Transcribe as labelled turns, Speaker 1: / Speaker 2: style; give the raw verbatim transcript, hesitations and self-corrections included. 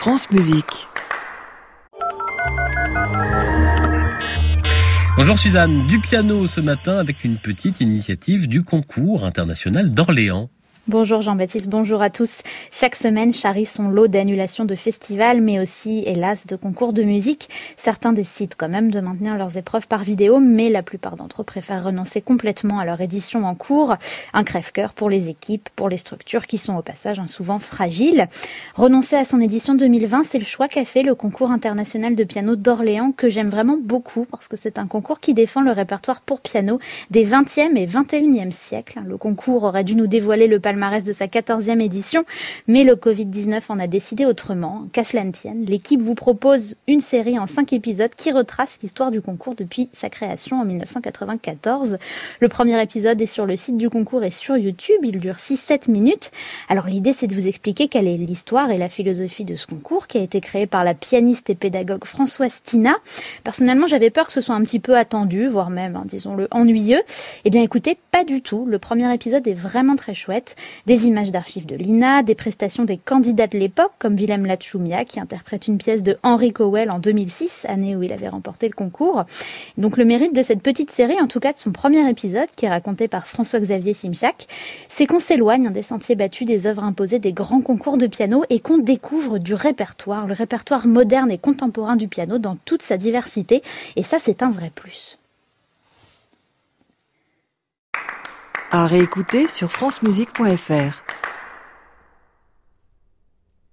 Speaker 1: France Musique.
Speaker 2: Bonjour Suzanne, du piano ce matin avec une petite initiative du concours international d'Orléans.
Speaker 3: Bonjour Jean-Baptiste, bonjour à tous. Chaque semaine charrie son lot d'annulations de festivals, mais aussi, hélas, de concours de musique. Certains décident quand même de maintenir leurs épreuves par vidéo, mais la plupart d'entre eux préfèrent renoncer complètement à leur édition en cours. Un crève-cœur pour les équipes, pour les structures qui sont au passage souvent fragiles. Renoncer à son édition deux mille vingt, c'est le choix qu'a fait le concours international de piano d'Orléans, que j'aime vraiment beaucoup, parce que c'est un concours qui défend le répertoire pour piano des vingtième et vingt et unième siècles. Le concours aurait dû nous dévoiler le palmarès de sa quatorzième édition, mais le covid dix-neuf en a décidé autrement. Qu'à cela ne tienne, l'équipe vous propose une série en cinq épisodes qui retrace l'histoire du concours depuis sa création en dix-neuf cent quatre-vingt-quatorze. Le premier épisode est sur le site du concours et sur YouTube, il dure six à sept minutes. Alors l'idée, c'est de vous expliquer quelle est l'histoire et la philosophie de ce concours qui a été créé par la pianiste et pédagogue Françoise Tina. Personnellement, j'avais peur que ce soit un petit peu attendu, voire même, hein, disons-le, ennuyeux. Eh bien écoutez, pas du tout. Le premier épisode est vraiment très chouette. Des images d'archives de l'I N A, des prestations des candidats de l'époque, comme Willem Lachoumia, qui interprète une pièce de Henry Cowell en deux mille six, année où il avait remporté le concours. Donc le mérite de cette petite série, en tout cas de son premier épisode, qui est raconté par François-Xavier Simchak, c'est qu'on s'éloigne des sentiers battus des œuvres imposées des grands concours de piano et qu'on découvre du répertoire, le répertoire moderne et contemporain du piano dans toute sa diversité. Et ça, c'est un vrai plus.
Speaker 1: À réécouter sur francemusique point f r.